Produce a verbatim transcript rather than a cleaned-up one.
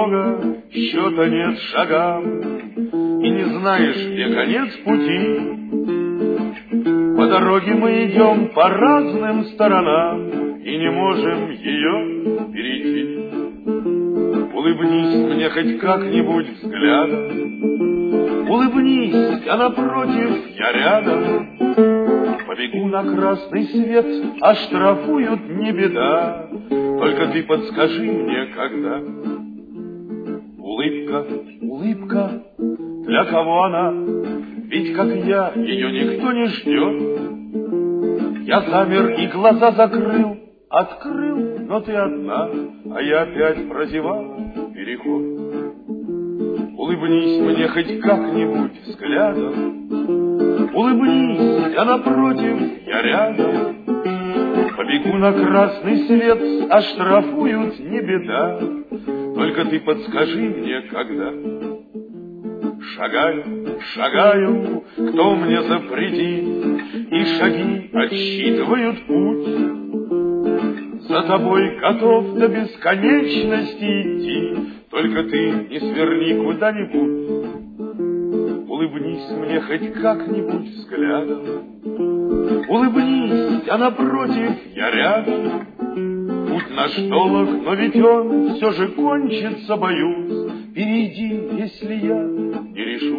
дорога, счета нет шагам, и не знаешь, где конец пути. По дороге мы идем по разным сторонам и не можем ее перейти. Улыбнись мне хоть как-нибудь взглядом, улыбнись, а напротив я рядом. Побегу на красный свет, оштрафуют, не беда, только ты подскажи мне, когда. Улыбка, улыбка, для кого она? Ведь, как я, ее никто не ждет. Я замер и глаза закрыл, открыл, но ты одна, а я опять прозевал переход. Улыбнись мне хоть как-нибудь взглядом, улыбнись, а напротив я рядом. Побегу на красный свет, оштрафуют, не беда, только ты подскажи мне, когда. Шагаю, шагаю, кто мне запретит, и шаги отсчитывают путь. За тобой готов до бесконечности идти, только ты не сверни куда-нибудь. Улыбнись мне хоть как-нибудь взглядом, улыбнись, а напротив я рядом. Путь наш долг, но ведь он все же кончится, боюсь. Перейди, если я не решу.